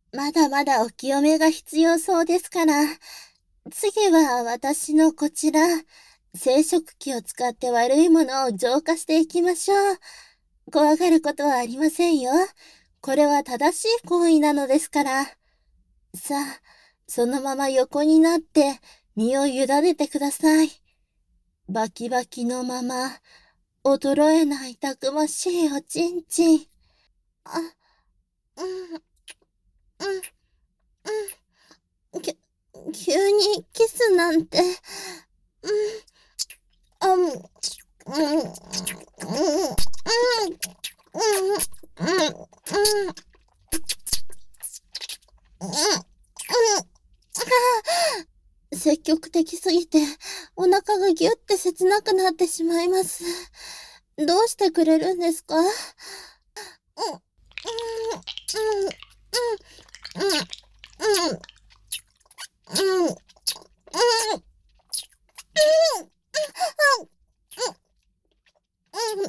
まだまだお清めが必要そうですから、次は私のこちら、生殖器を使って悪いものを浄化していきましょう。怖がることはありませんよ。これは正しい行為なのですから。さあ、そのまま横になって身を委ねてください。バキバキのまま、衰えないたくましいおちんちん。あ、うん、うん、うん。急にキスなんて、うん、あ、うん、うん、うん、うん、うん、うん、うん、積極的すぎて、お腹がギュって切なくなってしまいます。どうしてくれるんですか？うん、うん、うん、うん、うん、うん、うん、うん、うん、うん、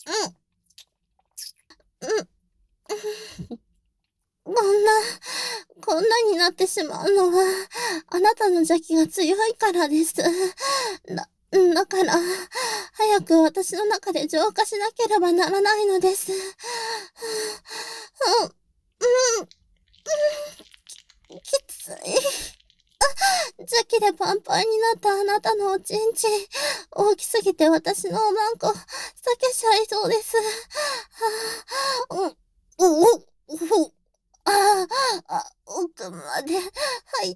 こんな、こんなになってしまうのは、あなたの邪気が強いからです。だから、早く私の中で浄化しなければならないのです。うん、うん、きつい。邪気でパンパンになったあなたのおちんちん、大きすぎて私のおまんこ、裂けちゃいそうです。はあ、奥まで入った。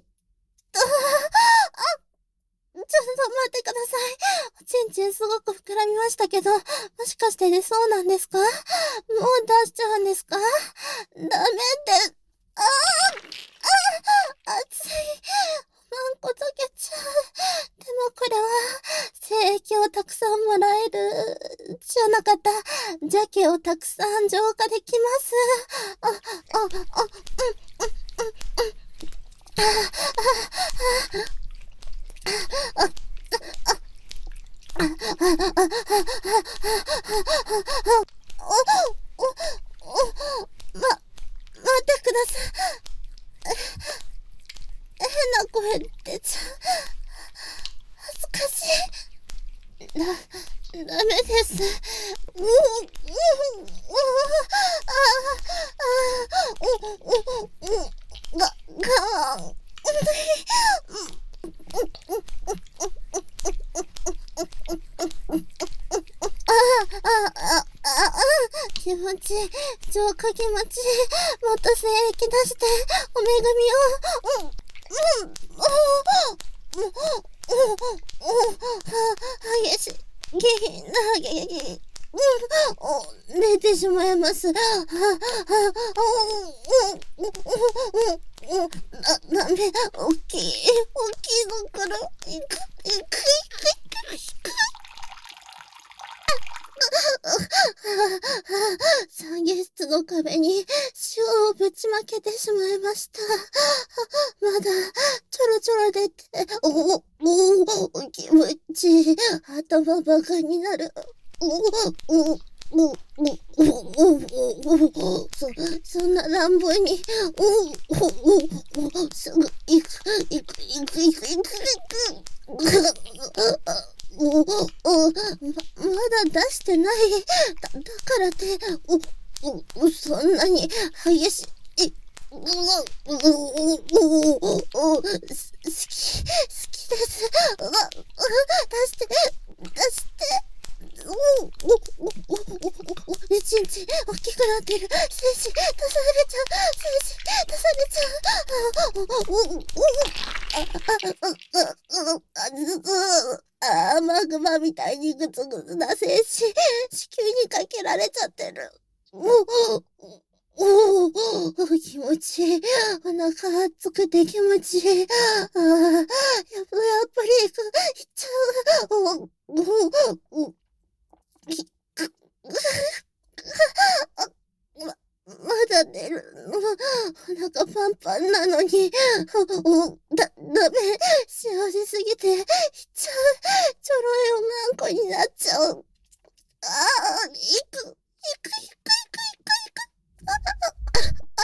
ちょっと待ってください。おちんちんすごく膨らみましたけど、もしかして出そうなんですか？もう出しちゃうんですか？ダメって。ああ、熱い。マンコ溶けちゃう。でもこれは、精液をたくさんもらえる、じゃなかった。邪気をたくさん浄化できます。あ、あ、あ、うん、お、お、お、待ってください。変な声出ちゃう。恥ずかしい。ダメです。うう、うう、ああ、う、が、気持ちいい。浄化気持ちいい。もっと精液出して、お恵みを。うん、うん、おお、おお、激しい。下品な激、出てしまいます。ダメ、大きいのから、いく、いく、いく。産下室の壁に塩をぶちまけてしまいました。まだちょろちょろ出て、気持ちいい。頭バカになる。そんな乱暴に、すぐ行く。まだ出してない。だからって、そんなに激しい。好きです。出して。ちんちん、大きくなってる。精子、出されちゃう。精子、出されちゃう。マグマみたいにグツグツな精子、子宮にかけられちゃってる。気持ちいい。お腹熱くて気持ちいい。やっぱり行っちゃう。きまだ寝るの。お腹パンパンなのに、ダメ。幸せすぎて、いっちゃう。ちょろいおまんこになっちゃう。ああ、行く。